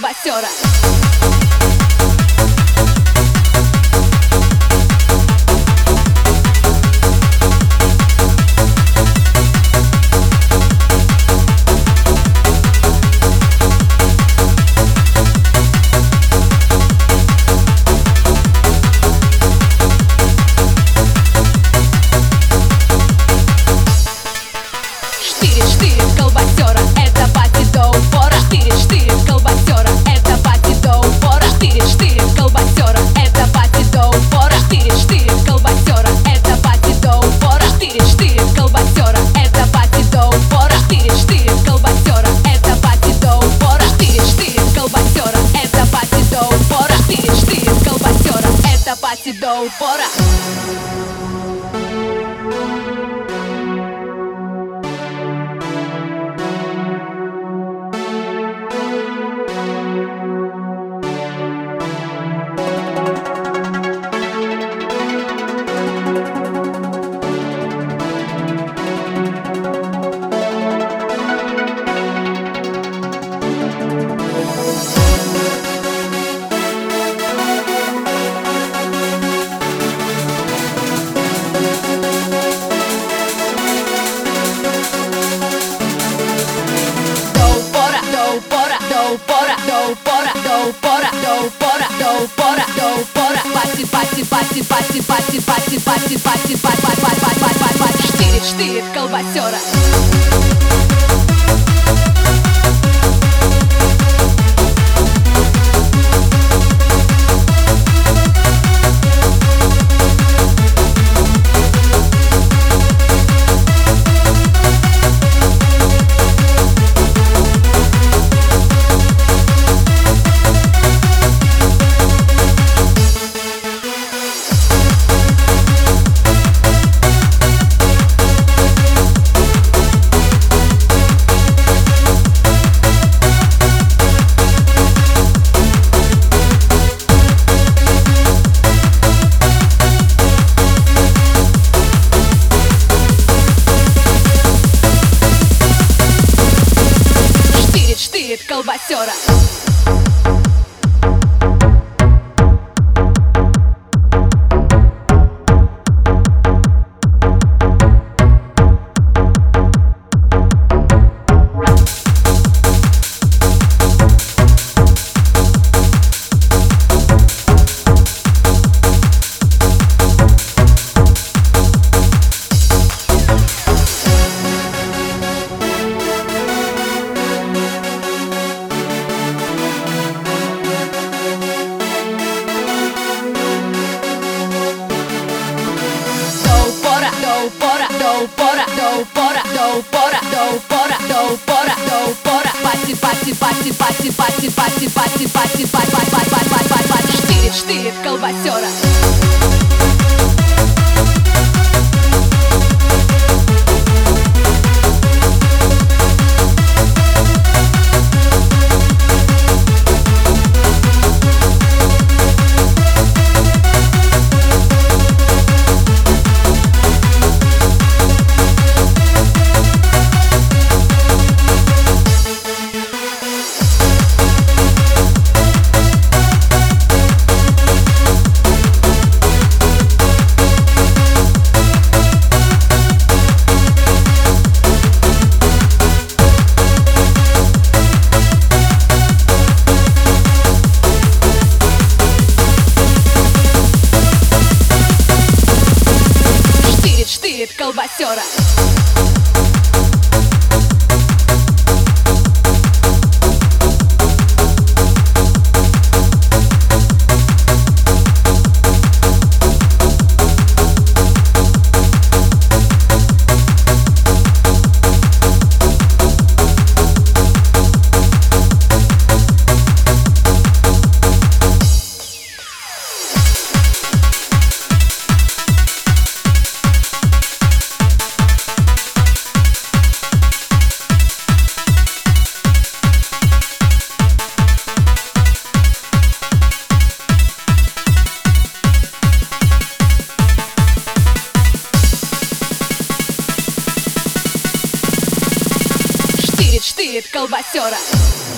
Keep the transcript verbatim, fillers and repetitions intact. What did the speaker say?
колбасера. Штырь-штырь колбасера, это пати до упора. Штырь-штырь колбасера, это пати до упора. Штырь-штырь колбасера, это пати до упора. Штырь-штырь колбасера, это пати до упора. Штырь-штырь колбасера, это пати до упора. Штырь-штырь колбасера, это пати до упора. Штырь-штырь колбасера, это пати до упора. Штырь-штырь колбасера, это пати до упора. Упора, до упора, до упора, до упора, до упора, до упора. Пати, пати, пати, пати, пати, пати, пати, пати, пати, пати, пати, пати, пати. Штырь, штырь колбасера. Колбасера. До упора, до упора, до упора, до упора, до упора, до упора, до упора. Пати, пати, пати, пати, пати, пати, пати, пати, пати, пати, пати, пати, пати, пати. Штырь, штырь колбасера. Колбасера. Штырь, колбасера.